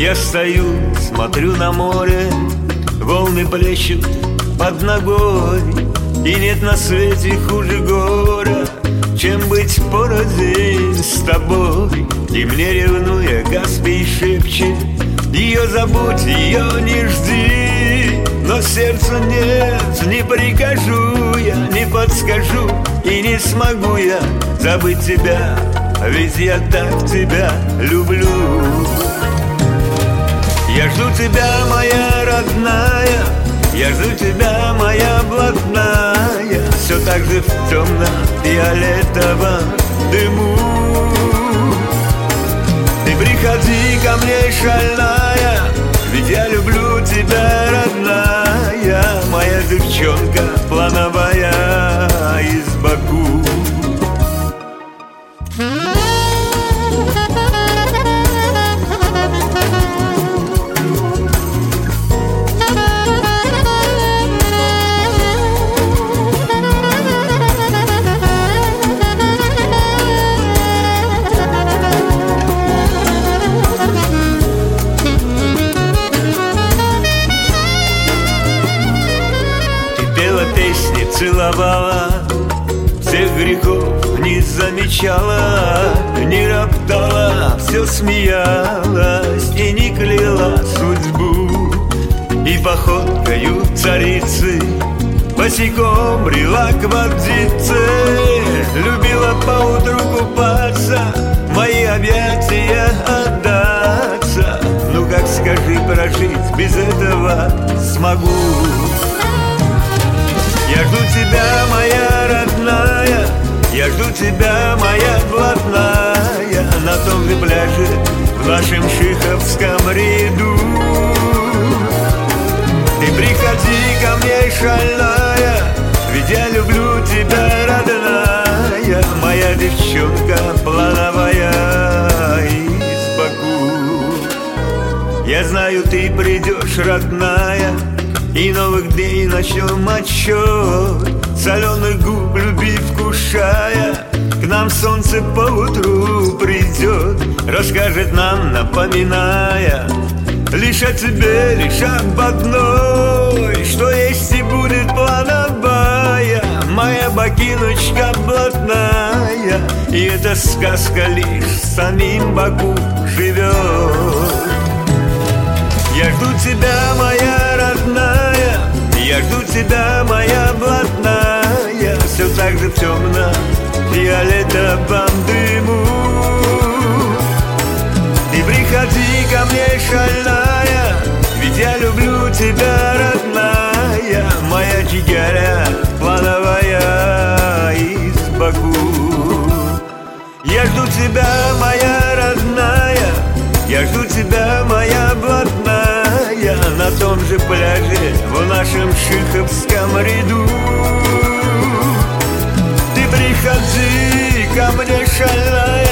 Я стою, смотрю на море, волны плещут под ногой, и нет на свете хуже горя, чем быть порознь с тобой. И мне, ревнуя, Каспий шепчет: ее забудь, ее не жди. Но сердцу нет, не прикажу я, не подскажу и не смогу я забыть тебя, ведь я так тебя люблю. Я жду тебя, моя родная, я жду тебя, моя блатная, все так же в темно-фиолетовом дыму. Ты приходи ко мне, шальная, ведь я люблю тебя, родная, моя девчонка плановая из Баку. Песни целовала, всех грехов не замечала, не роптала, все смеялась и не кляла судьбу. И походкою царицы босиком брела к водице, любила поутру купаться, в мои объятия отдаться. Ну как, скажи, прожить без этого смогу? Я жду тебя, моя родная, я жду тебя, моя блатная, на том же пляже в нашем шиховском ряду. Ты приходи ко мне, шальная, ведь я люблю тебя, родная, моя девчонка плановая из Баку. Я знаю, ты придешь, родная, и новых дней начнем отсчет, соленых губ любви вкушая, к нам солнце поутру придет, расскажет нам, напоминая лишь о тебе, лишь об одной, что есть и будет плановая, моя бакиночка блатная, и эта сказка лишь в самим Баку живет. Я жду тебя, моя родная, я жду тебя, моя блатная, все так же в темно-фиолетовом дыму. Ты приходи ко мне, шальная, ведь я люблю тебя, родная, моя чигаря плановая из Баку. Я жду тебя, моя родная, я жду тебя, моя блатная, на том же пляже в нашем шиховском ряду. Ты приходи ко мне, шальная,